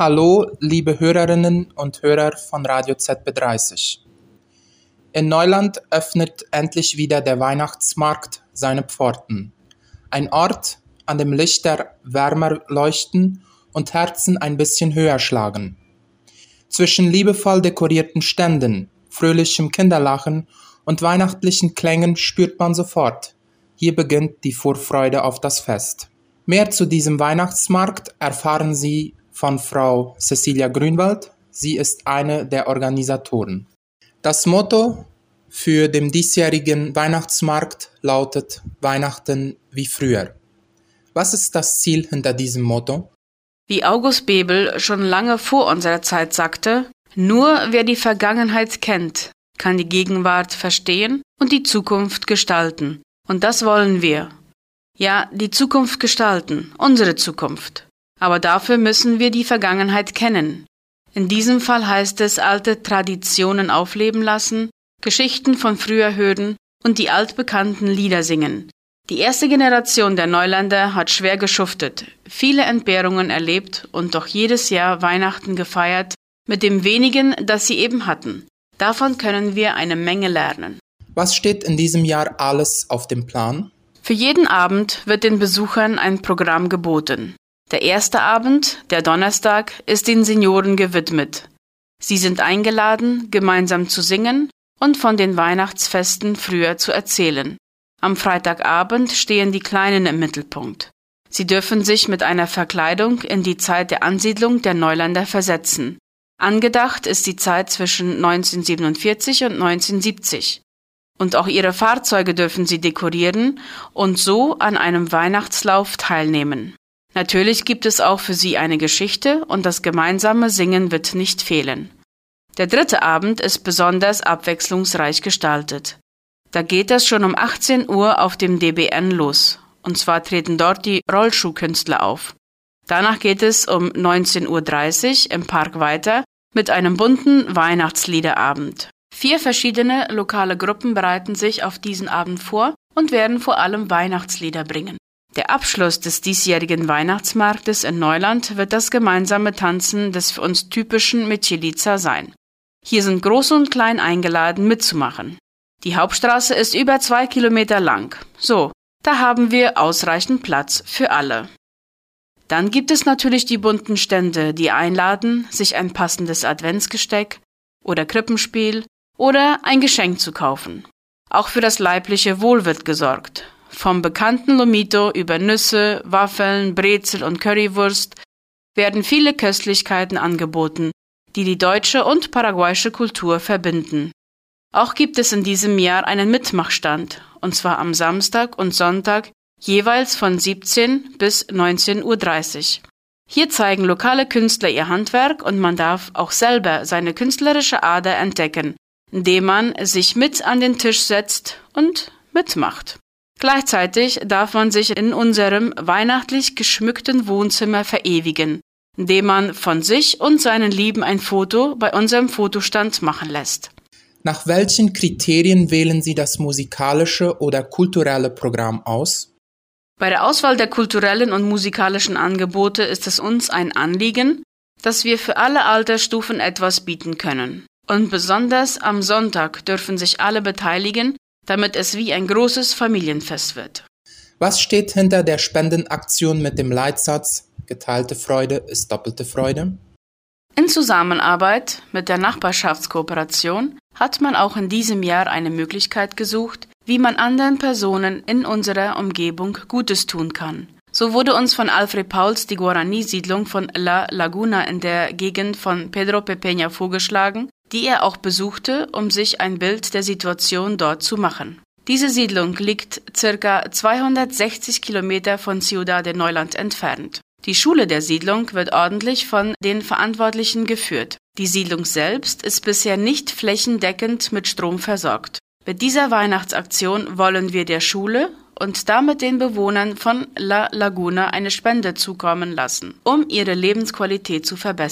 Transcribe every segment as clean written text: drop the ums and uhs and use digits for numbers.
Hallo, liebe Hörerinnen und Hörer von Radio ZB30. In Neuland öffnet endlich wieder der Weihnachtsmarkt seine Pforten. Ein Ort, an dem Lichter wärmer leuchten und Herzen ein bisschen höher schlagen. Zwischen liebevoll dekorierten Ständen, fröhlichem Kinderlachen und weihnachtlichen Klängen spürt man sofort: hier beginnt die Vorfreude auf das Fest. Mehr zu diesem Weihnachtsmarkt erfahren Sie von Frau Cecilia Grünwald. Sie ist eine der Organisatoren. Das Motto für den diesjährigen Weihnachtsmarkt lautet Weihnachten wie früher. Was ist das Ziel hinter diesem Motto? Wie August Bebel schon lange vor unserer Zeit sagte, nur wer die Vergangenheit kennt, kann die Gegenwart verstehen und die Zukunft gestalten. Und das wollen wir. Ja, die Zukunft gestalten, unsere Zukunft. Aber dafür müssen wir die Vergangenheit kennen. In diesem Fall heißt es, alte Traditionen aufleben lassen, Geschichten von früher hören und die altbekannten Lieder singen. Die erste Generation der Neuländer hat schwer geschuftet, viele Entbehrungen erlebt und doch jedes Jahr Weihnachten gefeiert mit dem wenigen, das sie eben hatten. Davon können wir eine Menge lernen. Was steht in diesem Jahr alles auf dem Plan? Für jeden Abend wird den Besuchern ein Programm geboten. Der erste Abend, der Donnerstag, ist den Senioren gewidmet. Sie sind eingeladen, gemeinsam zu singen und von den Weihnachtsfesten früher zu erzählen. Am Freitagabend stehen die Kleinen im Mittelpunkt. Sie dürfen sich mit einer Verkleidung in die Zeit der Ansiedlung der Neuländer versetzen. Angedacht ist die Zeit zwischen 1947 und 1970. Und auch ihre Fahrzeuge dürfen sie dekorieren und so an einem Weihnachtslauf teilnehmen. Natürlich gibt es auch für sie eine Geschichte und das gemeinsame Singen wird nicht fehlen. Der dritte Abend ist besonders abwechslungsreich gestaltet. Da geht es schon um 18 Uhr auf dem DBN los. Und zwar treten dort die Rollschuhkünstler auf. Danach geht es um 19:30 Uhr im Park weiter mit einem bunten Weihnachtsliederabend. 4 verschiedene lokale Gruppen bereiten sich auf diesen Abend vor und werden vor allem Weihnachtslieder bringen. Der Abschluss des diesjährigen Weihnachtsmarktes in Neuland wird das gemeinsame Tanzen des für uns typischen Mechelica sein. Hier sind Groß und Klein eingeladen, mitzumachen. Die Hauptstraße ist über 2 Kilometer lang. So, da haben wir ausreichend Platz für alle. Dann gibt es natürlich die bunten Stände, die einladen, sich ein passendes Adventsgesteck oder Krippenspiel oder ein Geschenk zu kaufen. Auch für das leibliche Wohl wird gesorgt. Vom bekannten Lomito über Nüsse, Waffeln, Brezel und Currywurst werden viele Köstlichkeiten angeboten, die die deutsche und paraguayische Kultur verbinden. Auch gibt es in diesem Jahr einen Mitmachstand, und zwar am Samstag und Sonntag jeweils von 17 bis 19:30 Uhr. Hier zeigen lokale Künstler ihr Handwerk und man darf auch selber seine künstlerische Ader entdecken, indem man sich mit an den Tisch setzt und mitmacht. Gleichzeitig darf man sich in unserem weihnachtlich geschmückten Wohnzimmer verewigen, indem man von sich und seinen Lieben ein Foto bei unserem Fotostand machen lässt. Nach welchen Kriterien wählen Sie das musikalische oder kulturelle Programm aus? Bei der Auswahl der kulturellen und musikalischen Angebote ist es uns ein Anliegen, dass wir für alle Altersstufen etwas bieten können. Und besonders am Sonntag dürfen sich alle beteiligen, damit es wie ein großes Familienfest wird. Was steht hinter der Spendenaktion mit dem Leitsatz „Geteilte Freude ist doppelte Freude"? In Zusammenarbeit mit der Nachbarschaftskooperation hat man auch in diesem Jahr eine Möglichkeit gesucht, wie man anderen Personen in unserer Umgebung Gutes tun kann. So wurde uns von Alfred Pauls die Guarani-Siedlung von La Laguna in der Gegend von Pedro Pepeña vorgeschlagen, die er auch besuchte, um sich ein Bild der Situation dort zu machen. Diese Siedlung liegt ca. 260 Kilometer von Ciudad de Neuland entfernt. Die Schule der Siedlung wird ordentlich von den Verantwortlichen geführt. Die Siedlung selbst ist bisher nicht flächendeckend mit Strom versorgt. Mit dieser Weihnachtsaktion wollen wir der Schule und damit den Bewohnern von La Laguna eine Spende zukommen lassen, um ihre Lebensqualität zu verbessern.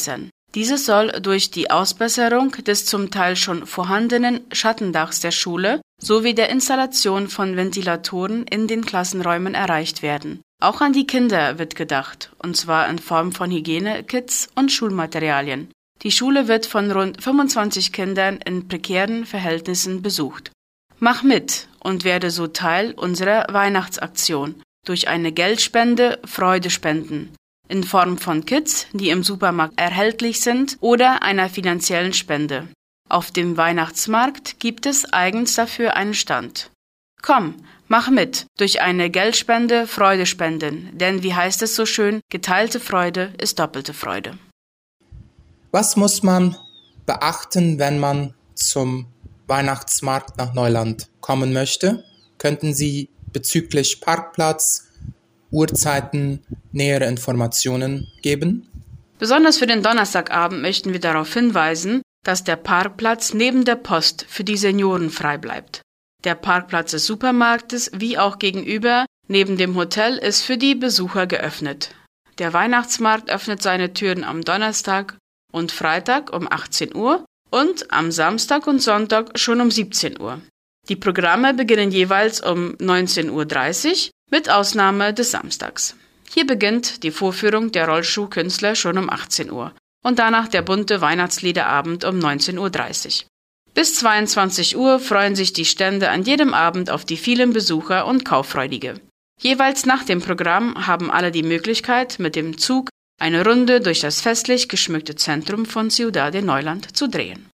Dieses soll durch die Ausbesserung des zum Teil schon vorhandenen Schattendachs der Schule sowie der Installation von Ventilatoren in den Klassenräumen erreicht werden. Auch an die Kinder wird gedacht, und zwar in Form von Hygienekits und Schulmaterialien. Die Schule wird von rund 25 Kindern in prekären Verhältnissen besucht. Mach mit und werde so Teil unserer Weihnachtsaktion durch eine Geldspende Freude spenden, in Form von Kits, die im Supermarkt erhältlich sind, oder einer finanziellen Spende. Auf dem Weihnachtsmarkt gibt es eigens dafür einen Stand. Komm, mach mit, durch eine Geldspende Freude spenden, denn wie heißt es so schön, geteilte Freude ist doppelte Freude. Was muss man beachten, wenn man zum Weihnachtsmarkt nach Neuland kommen möchte? Könnten Sie bezüglich Parkplatz, Uhrzeiten nähere Informationen geben? Besonders für den Donnerstagabend möchten wir darauf hinweisen, dass der Parkplatz neben der Post für die Senioren frei bleibt. Der Parkplatz des Supermarktes wie auch gegenüber neben dem Hotel ist für die Besucher geöffnet. Der Weihnachtsmarkt öffnet seine Türen am Donnerstag und Freitag um 18 Uhr und am Samstag und Sonntag schon um 17 Uhr. Die Programme beginnen jeweils um 19:30 Uhr mit Ausnahme des Samstags. Hier beginnt die Vorführung der Rollschuhkünstler schon um 18 Uhr und danach der bunte Weihnachtsliederabend um 19:30 Uhr. Bis 22 Uhr freuen sich die Stände an jedem Abend auf die vielen Besucher und Kauffreudige. Jeweils nach dem Programm haben alle die Möglichkeit, mit dem Zug eine Runde durch das festlich geschmückte Zentrum von Ciudad de Neuland zu drehen.